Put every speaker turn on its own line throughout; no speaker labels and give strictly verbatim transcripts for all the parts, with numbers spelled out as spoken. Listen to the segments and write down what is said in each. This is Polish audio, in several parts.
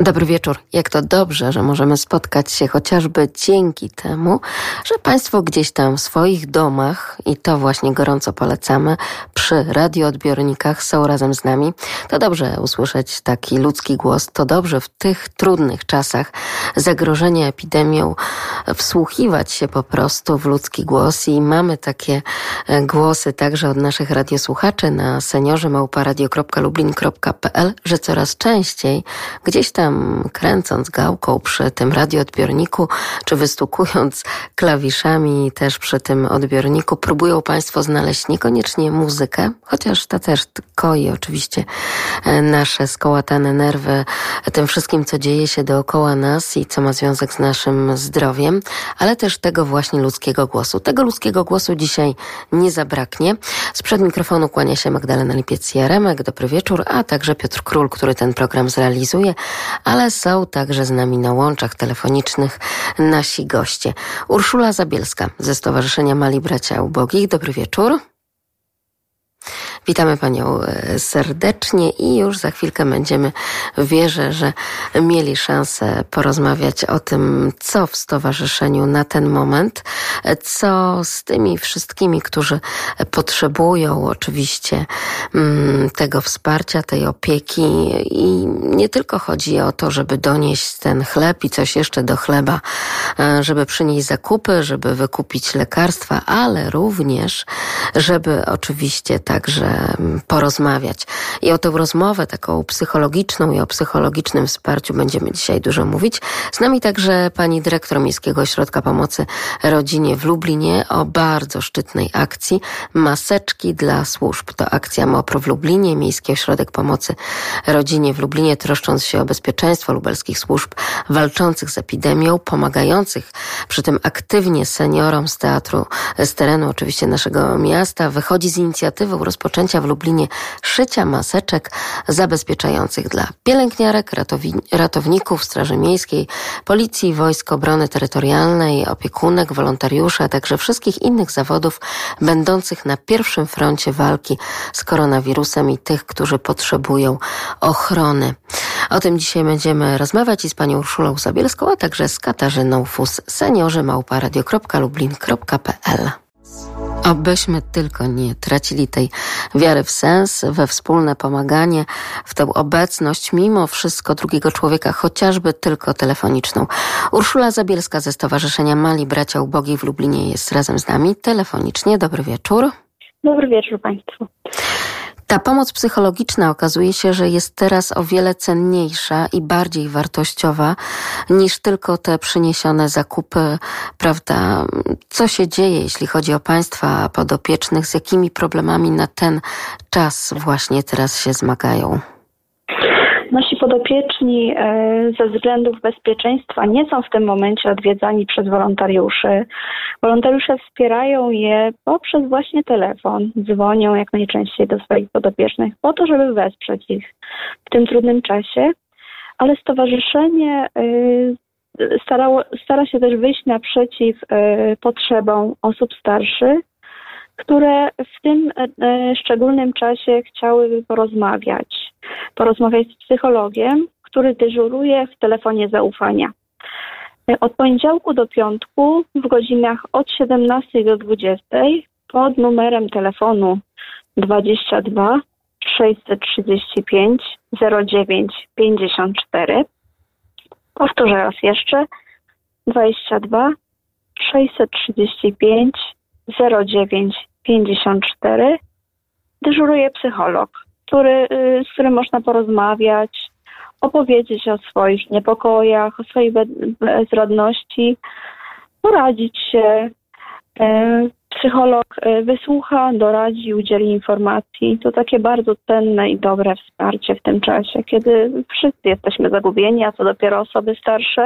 Dobry wieczór. Jak to dobrze, że możemy spotkać się chociażby dzięki temu, że Państwo gdzieś tam w swoich domach, i to właśnie gorąco polecamy, przy radioodbiornikach są razem z nami. To dobrze usłyszeć taki ludzki głos. To dobrze w tych trudnych czasach zagrożenia epidemią wsłuchiwać się po prostu w ludzki głos i mamy takie głosy także od naszych radiosłuchaczy na seniorze małpa radio kropka lublin kropka p l, że coraz częściej gdzieś tam kręcąc gałką przy tym radioodbiorniku, czy wystukując klawiszami też przy tym odbiorniku, próbują Państwo znaleźć niekoniecznie muzykę, chociaż ta też koi oczywiście nasze skołatane nerwy tym wszystkim, co dzieje się dookoła nas i co ma związek z naszym zdrowiem, ale też tego właśnie ludzkiego głosu. Tego ludzkiego głosu dzisiaj nie zabraknie. Sprzed mikrofonu kłania się Magdalena Lipiec-Jaremek. Dobry wieczór, a także Piotr Król, który ten program zrealizuje, ale są także z nami na łączach telefonicznych nasi goście. Urszula Zabielska ze Stowarzyszenia Mali Bracia Ubogich. Dobry wieczór. Witamy Panią serdecznie i już za chwilkę będziemy, wierzę, że mieli szansę porozmawiać o tym, co w stowarzyszeniu na ten moment, co z tymi wszystkimi, którzy potrzebują oczywiście tego wsparcia, tej opieki i nie tylko chodzi o to, żeby donieść ten chleb i coś jeszcze do chleba, żeby przynieść zakupy, żeby wykupić lekarstwa, ale również, żeby oczywiście także porozmawiać. I o tę rozmowę taką psychologiczną i o psychologicznym wsparciu będziemy dzisiaj dużo mówić. Z nami także pani dyrektor Miejskiego Ośrodka Pomocy Rodzinie w Lublinie o bardzo szczytnej akcji Maseczki dla służb. To akcja MOPR w Lublinie, Miejski Ośrodek Pomocy Rodzinie w Lublinie, troszcząc się o bezpieczeństwo lubelskich służb walczących z epidemią, pomagających przy tym aktywnie seniorom z teatru, z terenu oczywiście naszego miasta, wychodzi z inicjatywą rozpoczęcia w Lublinie szycia maseczek zabezpieczających dla pielęgniarek, ratowi- ratowników, Straży Miejskiej, Policji, Wojsk Obrony Terytorialnej, opiekunek, wolontariuszy, a także wszystkich innych zawodów będących na pierwszym froncie walki z koronawirusem i tych, którzy potrzebują ochrony. O tym dzisiaj będziemy rozmawiać i z panią Urszulą Zabielską, a także z Katarzyną Fus, seniorzy małpa radio kropka lublin kropka p l. Obyśmy tylko nie tracili tej wiary w sens, we wspólne pomaganie, w tę obecność mimo wszystko drugiego człowieka, chociażby tylko telefoniczną. Urszula Zabielska ze Stowarzyszenia Mali Bracia Ubogich w Lublinie jest razem z nami telefonicznie. Dobry wieczór.
Dobry wieczór Państwu.
Ta pomoc psychologiczna okazuje się, że jest teraz o wiele cenniejsza i bardziej wartościowa niż tylko te przyniesione zakupy, prawda? Co się dzieje, jeśli chodzi o Państwa podopiecznych, z jakimi problemami na ten czas właśnie teraz się zmagają?
Nasi podopieczni ze względów bezpieczeństwa nie są w tym momencie odwiedzani przez wolontariuszy. Wolontariusze wspierają je poprzez właśnie telefon. Dzwonią jak najczęściej do swoich podopiecznych po to, żeby wesprzeć ich w tym trudnym czasie. Ale stowarzyszenie starało, stara się też wyjść naprzeciw potrzebom osób starszych, które w tym e, szczególnym czasie chciałyby porozmawiać. Porozmawiać z psychologiem, który dyżuruje w telefonie zaufania. Od poniedziałku do piątku w godzinach od siedemnastej do dwudziestej pod numerem telefonu dwadzieścia dwa sześćset trzydzieści pięć zero dziewięć pięćdziesiąt cztery. Powtórzę raz jeszcze. dwadzieścia dwa sześćset trzydzieści pięć zero dziewięć pięćdziesiąt cztery dyżuruje psycholog, który, z którym można porozmawiać, opowiedzieć o swoich niepokojach, o swojej bezradności, poradzić się. Psycholog wysłucha, doradzi, udzieli informacji. To takie bardzo cenne i dobre wsparcie w tym czasie, kiedy wszyscy jesteśmy zagubieni, a co dopiero osoby starsze,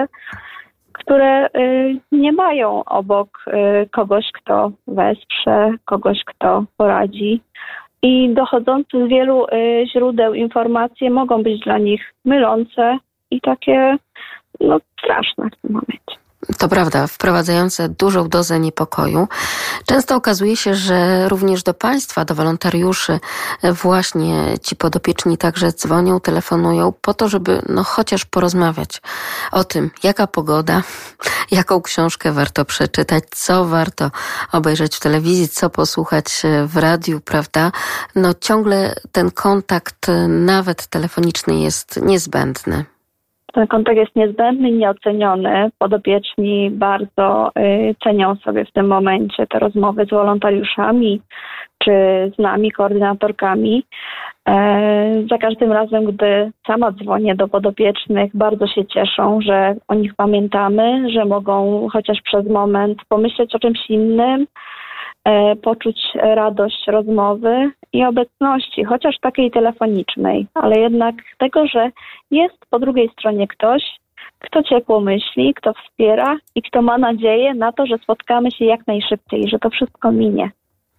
które nie mają obok kogoś, kto wesprze, kogoś, kto poradzi. I dochodzące z wielu źródeł informacje mogą być dla nich mylące i takie no, straszne w tym momencie.
To prawda, wprowadzające dużą dozę niepokoju. Często okazuje się, że również do państwa, do wolontariuszy właśnie ci podopieczni także dzwonią, telefonują po to, żeby no chociaż porozmawiać o tym, jaka pogoda, jaką książkę warto przeczytać, co warto obejrzeć w telewizji, co posłuchać w radiu, prawda? No ciągle ten kontakt, nawet telefoniczny, jest niezbędny.
Ten kontakt jest niezbędny i nieoceniony. Podopieczni bardzo y, cenią sobie w tym momencie te rozmowy z wolontariuszami czy z nami, koordynatorkami. E, za każdym razem, gdy sama dzwonię do podopiecznych, bardzo się cieszą, że o nich pamiętamy, że mogą chociaż przez moment pomyśleć o czymś innym, e, poczuć radość rozmowy i obecności, chociaż takiej telefonicznej, ale jednak tego, że jest po drugiej stronie ktoś, kto ciepło myśli, kto wspiera i kto ma nadzieję na to, że spotkamy się jak najszybciej, że to wszystko minie.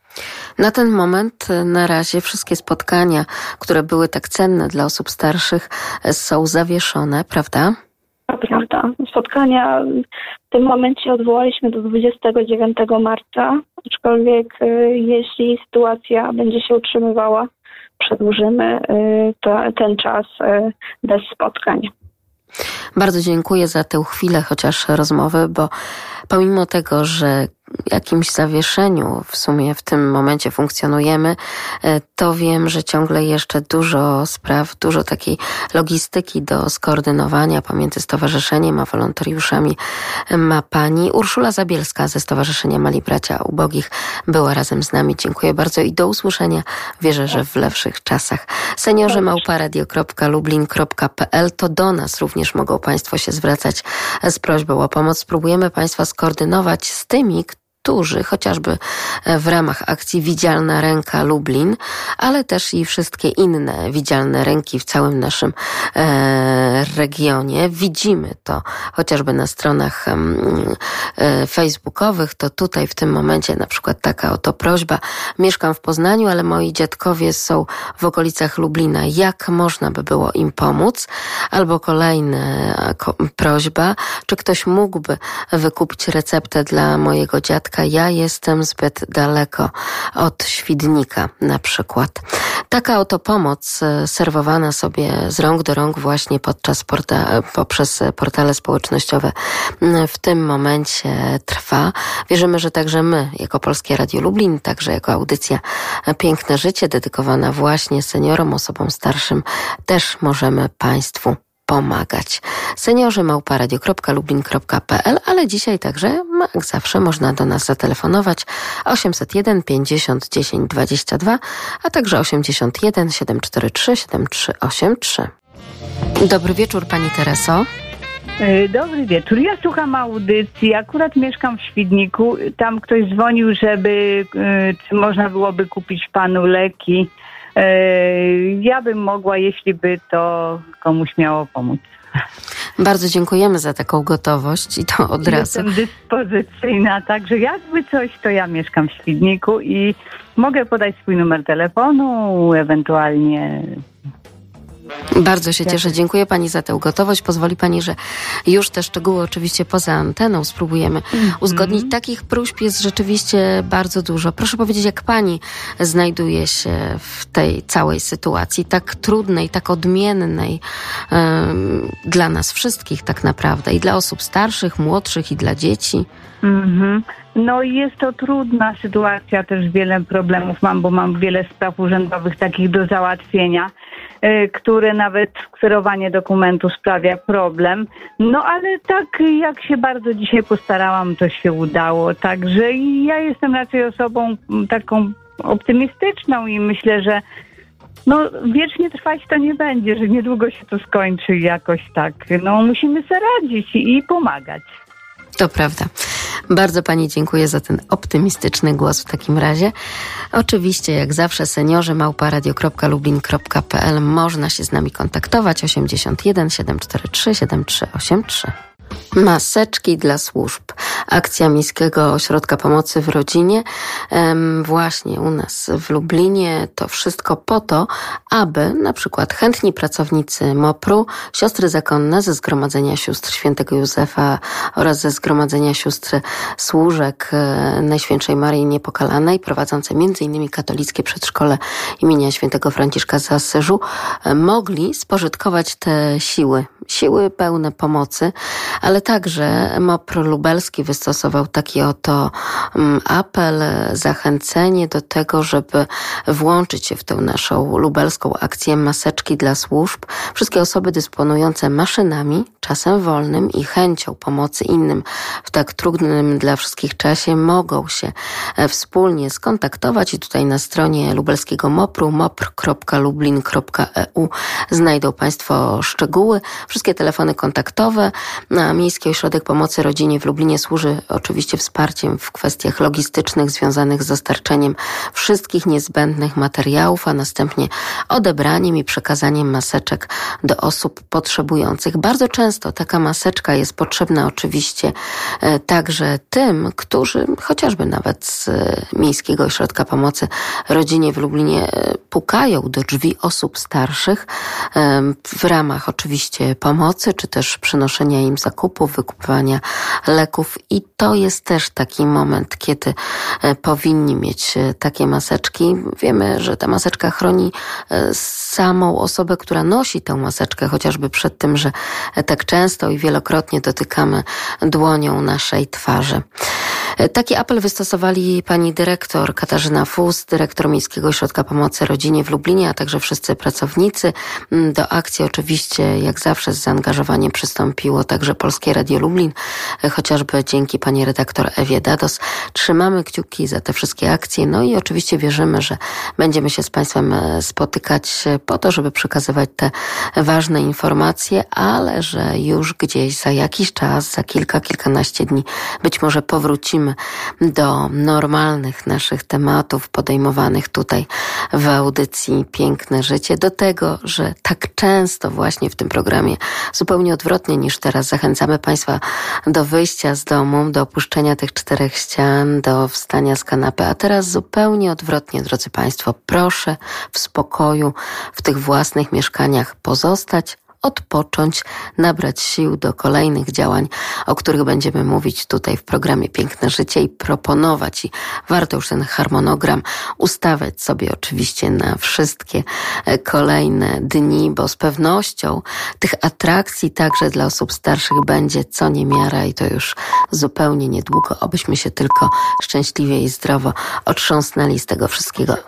Na ten moment, na razie, wszystkie spotkania, które były tak cenne dla osób starszych, są zawieszone, prawda?
To prawda. Spotkania w tym momencie odwołaliśmy do dwudziestego dziewiątego marca, aczkolwiek y, jeśli sytuacja będzie się utrzymywała, przedłużymy y, to, ten czas y, bez spotkań.
Bardzo dziękuję za tę chwilę chociaż rozmowy, bo pomimo tego, że jakimś zawieszeniu w sumie w tym momencie funkcjonujemy, to wiem, że ciągle jeszcze dużo spraw, dużo takiej logistyki do skoordynowania pomiędzy stowarzyszeniem a wolontariuszami ma pani. Urszula Zabielska ze Stowarzyszenia Mali Bracia Ubogich była razem z nami. Dziękuję bardzo i do usłyszenia. Wierzę, że w lepszych czasach. seniorzy małpa radio kropka lublin kropka p l to do nas również mogą państwo się zwracać z prośbą o pomoc. Spróbujemy państwa skoordynować z tymi, którzy chociażby w ramach akcji Widzialna Ręka Lublin, ale też i wszystkie inne widzialne ręki w całym naszym e, regionie. Widzimy to chociażby na stronach e, facebookowych, to tutaj w tym momencie na przykład taka oto prośba. Mieszkam w Poznaniu, ale moi dziadkowie są w okolicach Lublina. Jak można by było im pomóc? Albo kolejna ko- prośba, czy ktoś mógłby wykupić receptę dla mojego dziadka? Ja jestem zbyt daleko od Świdnika na przykład. Taka oto pomoc serwowana sobie z rąk do rąk właśnie podczas porta- poprzez portale społecznościowe w tym momencie trwa. Wierzymy, że także my, jako Polskie Radio Lublin, także jako audycja Piękne Życie, dedykowana właśnie seniorom, osobom starszym, też możemy państwu pomagać. seniorzy małpa radio kropka lublin kropka p l, ale dzisiaj także, jak zawsze, można do nas zatelefonować osiemset jeden pięćdziesiąt dziesięć dwadzieścia dwa, a także osiemdziesiąt jeden siedemset czterdzieści trzy siedemdziesiąt trzy osiemdziesiąt trzy. Dobry wieczór, pani Tereso.
Dobry wieczór. Ja słucham audycji. Akurat mieszkam w Świdniku. Tam ktoś dzwonił, żeby czy można byłoby kupić panu leki. Ja bym mogła, jeśli by to komuś miało pomóc.
Bardzo dziękujemy za taką gotowość i to od razu.
Jestem dyspozycyjna, także jakby coś, to ja mieszkam w Świdniku i mogę podać swój numer telefonu, ewentualnie...
Bardzo się cieszę. Dziękuję pani za tę gotowość. Pozwoli pani, że już te szczegóły oczywiście poza anteną spróbujemy mm-hmm. uzgodnić. Takich próśb jest rzeczywiście bardzo dużo. Proszę powiedzieć, jak pani znajduje się w tej całej sytuacji, tak trudnej, tak odmiennej um, dla nas wszystkich tak naprawdę, i dla osób starszych, młodszych, i dla dzieci.
Mm-hmm. No jest to trudna sytuacja, też wiele problemów mam, bo mam wiele spraw urzędowych takich do załatwienia, yy, które nawet skserowanie dokumentu sprawia problem. No ale tak jak się bardzo dzisiaj postarałam, to się udało. Także ja jestem raczej osobą taką optymistyczną i myślę, że no wiecznie trwać to nie będzie, że niedługo się to skończy jakoś tak. No musimy sobie radzić i, i pomagać.
To prawda. Bardzo pani dziękuję za ten optymistyczny głos w takim razie. Oczywiście, jak zawsze, seniorzy małpa radio kropka lublin kropka p l. Można się z nami kontaktować. osiemdziesiąt jeden siedemset czterdzieści trzy siedemdziesiąt trzy osiemdziesiąt trzy. Maseczki dla służb. Akcja Miejskiego Ośrodka Pomocy w Rodzinie em, właśnie u nas w Lublinie. To wszystko po to, aby na przykład chętni pracownicy MOPR-u, siostry zakonne ze Zgromadzenia Sióstr Świętego Józefa oraz ze Zgromadzenia Sióstr Służek e, Najświętszej Maryi Niepokalanej, prowadzące między innymi katolickie przedszkole imienia Świętego Franciszka z Asyżu, e, mogli spożytkować te siły. Siły pełne pomocy, ale także MOPR Lubelski wystosował taki oto apel, zachęcenie do tego, żeby włączyć się w tę naszą lubelską akcję Maseczki dla służb. Wszystkie osoby dysponujące maszynami, czasem wolnym i chęcią pomocy innym w tak trudnym dla wszystkich czasie mogą się wspólnie skontaktować i tutaj na stronie lubelskiego MOPR-u mopr kropka lublin kropka e u znajdą Państwo szczegóły. Wszystkie telefony kontaktowe. Miejski Ośrodek Pomocy Rodzinie w Lublinie służy oczywiście wsparciem w kwestiach logistycznych związanych z dostarczeniem wszystkich niezbędnych materiałów, a następnie odebraniem i przekazaniem maseczek do osób potrzebujących. Bardzo często taka maseczka jest potrzebna oczywiście także tym, którzy chociażby nawet z Miejskiego Ośrodka Pomocy Rodzinie w Lublinie pukają do drzwi osób starszych w ramach oczywiście pomocy, czy też przynoszenia im zakupów, wykupywania leków i to jest też taki moment, kiedy powinni mieć takie maseczki. Wiemy, że ta maseczka chroni samą osobę, która nosi tę maseczkę, chociażby przed tym, że tak często i wielokrotnie dotykamy dłonią naszej twarzy. Taki apel wystosowali pani dyrektor Katarzyna Fus, dyrektor Miejskiego Ośrodka Pomocy Rodzinie w Lublinie, a także wszyscy pracownicy. Do akcji oczywiście, jak zawsze, z zaangażowaniem przystąpiło także Polskie Radio Lublin, chociażby dzięki pani redaktor Ewie Dados. Trzymamy kciuki za te wszystkie akcje, no i oczywiście wierzymy, że będziemy się z Państwem spotykać po to, żeby przekazywać te ważne informacje, ale że już gdzieś za jakiś czas, za kilka, kilkanaście dni, być może powrócimy do normalnych naszych tematów podejmowanych tutaj w audycji Piękne Życie, do tego, że tak często właśnie w tym programie zupełnie odwrotnie niż teraz zachęcamy Państwa do wyjścia z domu, do opuszczenia tych czterech ścian, do wstania z kanapy, a teraz zupełnie odwrotnie, drodzy Państwo, proszę w spokoju w tych własnych mieszkaniach pozostać, odpocząć, nabrać sił do kolejnych działań, o których będziemy mówić tutaj w programie Piękne Życie i proponować. I warto już ten harmonogram ustawiać sobie oczywiście na wszystkie kolejne dni, bo z pewnością tych atrakcji także dla osób starszych będzie co niemiara i to już zupełnie niedługo, obyśmy się tylko szczęśliwie i zdrowo otrząsnęli z tego wszystkiego.